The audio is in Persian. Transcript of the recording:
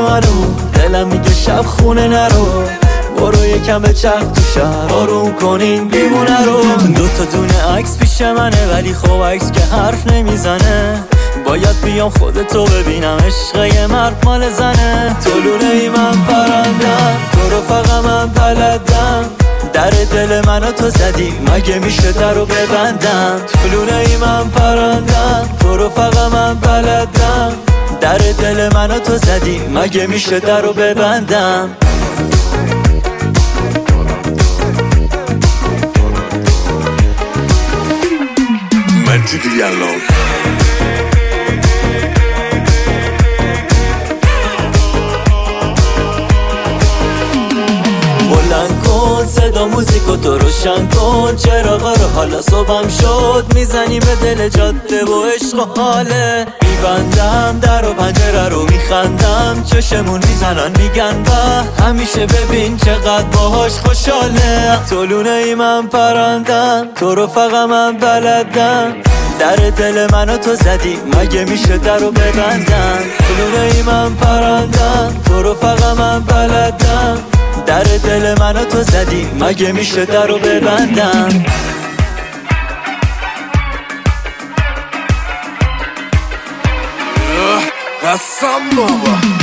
منو، دلم میگه شب خونه نرو، برو یکم به چرخ تو شهر آروم کنین بیمونه رو. دوتا دونه عکس پیش منه ولی خب عکس که حرف نمیزنه، باید بیام خودتو ببینم عشق یه مرد مال زنه. تو لونه ای من پرندم، تو رو فقط من بلدم، در دل منو تو زدی مگه میشه در رو ببندم. تو لونه ای من پرندم، تو رو فقط من بلدم، در دل منو تو زدی مگه میشه در رو ببندم. مجید یلان بلند کن صدا موزیکو تو روشن کن، چراغا رو حالا صبحم شد میزنی به دل جاده و عشق و حاله. میبندم در و پنجره رو میخندم، چشمون میزنن میگن به همیشه ببین چقدر باهاش خوشحاله. تو لونه ای من پرندم، تو رو فقط من بلدم، در دل منو تو زدی مگه میشه در رو ببندم. تو لونه ای من پرندم، تو رو فقط من بلدم، در دل منو تو زدی مگه میشه در رو ببندم. حسن بابا